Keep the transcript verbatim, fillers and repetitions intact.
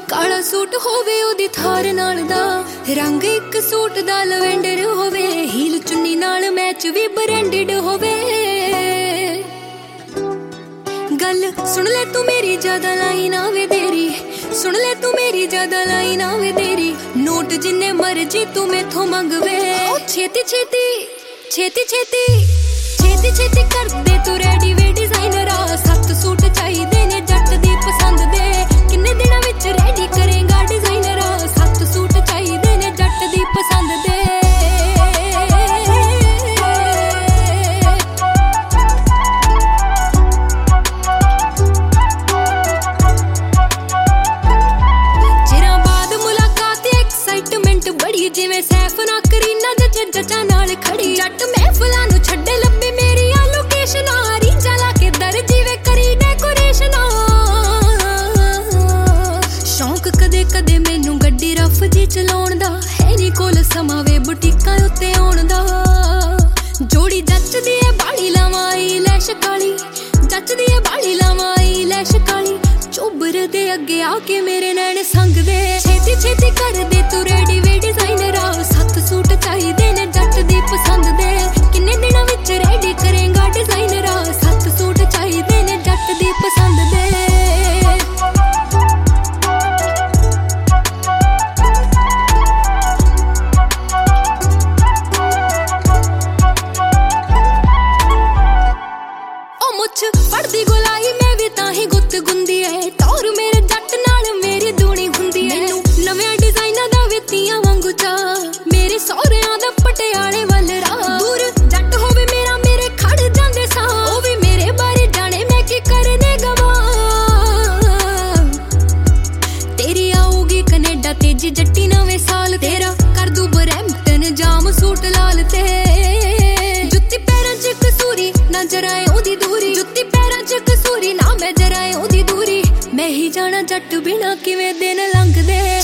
ਕਾਲਾ ਸੂਟ ਹੋਵੇ ਉਹਦੀ ਥਾਰ ਨਾਲ ਦਾ, ਰੰਗ ਇੱਕ ਸੂਟ ਦਾ ਲਵੈਂਡਰ ਹੋਵੇ, ਹੀਲ ਚੁੰਨੀ ਨਾਲ ਮੈਚ ਵੀ ਬ੍ਰਾਂਡਡ ਹੋਵੇ। ਗੱਲ ਸੁਣ ਲੈ ਤੂੰ ਮੇਰੀ ਜ਼ਿਆਦਾ ਲਾਈ ਨਾ ਵੇ ਦੇਰੀ, ਸੁਣ ਲੈ ਤੂੰ ਮੇਰੀ ਜ਼ਿਆਦਾ ਲਾਈ ਨਾ ਵੇ ਦੇਰੀ, ਨੋਟ ਜਿੰਨੇ ਮਰਜੀ ਤੂੰ ਮੈਥੋਂ ਮੰਗਵੇ। ਛੇਤੀ ਛੇਤੀ ਛੇਤੀ ਛੇਤੀ ਛੇਤੀ ਛੇਤੀ ਕਰ ਦੇ ਤੂੰ ਰੈਡੀ ਵੇ ਡਿਜ਼ਾਈਨਰਾ, ਸੱਤ ਸੂਟ ਚਾਹੀਦੇ ਨੇ ਜੱਟ ਦੀ ਪਸੰਦ ਦੇ, ਕਿੰਨੇ ਦਿਨਾਂ ਵਿੱਚ ਰੈਡੀ ਕਰੇਗਾ ਡਿਜ਼ਾਈਨਰਾ, ਸੱਤ ਸੂਟ ਚਾਹੀਦੇ ਨੇ ਜੱਟ ਦੀ ਪਸੰਦ ਦੇ। ਚਿਰਾਂ ਬਾਅਦ ਮੁਲਾਕਾਤ ਐਕਸਾਈਟਮੈਂਟ ਬੜੀ, ਜਿਵੇਂ ਸੈਫ ਨਾ ਕਰੀਨਾ ਜੱਜ ਜੱਜਾਂ ਨਾਲ ਖੜੀ, ਜੱਟ ਮਹਿਫਲਾਂ ਨੂੰ ਛੱਡੇ ਲੱਭੇ ਮੇਰੀਆਂ ਲੋਕੇਸ਼ਨਾਂ, ਰੀਝਾਂ ਲਾ ਕੇ ਦਰਜੀ ਵੇ ਕਰੀ ਡੈਕੋਰੇਸ਼ਨਾਂ। ਸ਼ੌਂਕ ਕਦੇ ਕਦੇ ਮੈਨੂੰ ਗੱਡੀ ਰਫ ਜੀ ਚਲਾਉਣ ਦਾ, ਹੈ ਨੀ ਕੋਲ ਸਮਾਂ ਵੇ ਬੁਟੀਕਾਂ ਉੱਤੇ ਆਉਣ ਦਾ, ਜੋੜੀ ਜੱਚਦੀ ਏ ਬਾਲੀ ਲਾਵਾਂ ਆਈ ਲੈਸ਼ ਕਾਲੀ, ਜੱਚਦੀ ਏ ਬਾਲੀ ਲਾਵਾਂ ਆਈ ਲੈਸ਼ ਕਾਲੀ, ਚੋਬਰ ਦੇ ਅੱਗੇ ਆ ਕੇ ਮੇਰੇ ਨੈਣ ਸੰਗਦੇ। ਛੇਤੀ ਛੇਤੀ ਕਰ ਦੇ ਤੂੰ ਰੈਡੀ ਵੇ ਡਿਜ਼ਾਈਨਰਾ, ਸੱਤ ਸੂਟ ਚਾਹੀਦੇ ਨੇ ਜੱਟ ਦੀ ਪਸੰਦ ਦੇ, ਕਿੰਨੇ ਦਿਨਾਂ ਵਿੱਚ ਰੈਡੀ ਕਰੇਗਾ ਡਿਜ਼ਾਈਨਰਾ, ਸੱਤ ਸੂਟ ਚਾਹੀਦੇ ਨੇ ਜੱਟ ਦੀ ਪਸੰਦ ਦੇ। ਫੜਦੀ ਗੁਲਾਈ ਮੈਂ ਵੀ ਤਾਂ ਹੀ ਗੁੱਤ ਗੁੰਦੀ ਐ, ਟੌਰ ਮੇਰੇ ਜੱਟ ਨਾਲ ਮੇਰੀ ਦੂਣੀ ਹੁੰਦੀ ਐ, ਮੈਨੂੰ ਨਵੇਂ ਡਿਜ਼ਾਈਨਾਂ ਦਾ ਵੀ ਤੀਆਂ ਵਾਂਗੂ ਚਾ, ਮੇਰੇ ਸਹੁਰਿਆਂ ਦਾ ਪਟਿਆਲੇ ਵੱਲ ਰਾਹ, ਦੂਰ ਜੱਟ ਹੋਵੇ ਮੇਰਾ ਮੇਰੇ ਖੜ ਜਾਂਦੇ ਸਾਹ, ਉਹ ਵੀ ਮੇਰੇ ਬਾਰੇ ਜਾਣੇ ਮੈਂ ਕੀ ਕਰਨੇ ਗਵਾ। ਤੇਰੀ ਆਊਗੀ ਕੈਨੇਡਾ ਤੇਜੀ ਜੱਟੀ ਨਵੇਂ ਸਾਲ, ਤੇਰਾ ਕਰ ਦੂ ਬਰੈਂਪਟਨ ਜਾਮ ਸੂਟ ਲਾਲ ਤੇ, ਜੁੱਤੀ ਪੈਰਾਂ 'ਚ ਕਸੂਰੀ ਨਾ ਜਰਾਏ ਉਹਦੀ ਦੂਰੀ, ਜੁੱਤੀ ਪੈਰਾਂ 'ਚ ਕਸੂਰੀ ਨਾ ਮੈਂ ਜਰਾਏ ਉਹਦੀ ਦੂਰੀ, ਮੈਂ ਹੀ ਜਾਣਾ ਜੱਟ ਬਿਨਾ ਕਿਵੇਂ ਦਿਨ ਲੰਘਦੇ।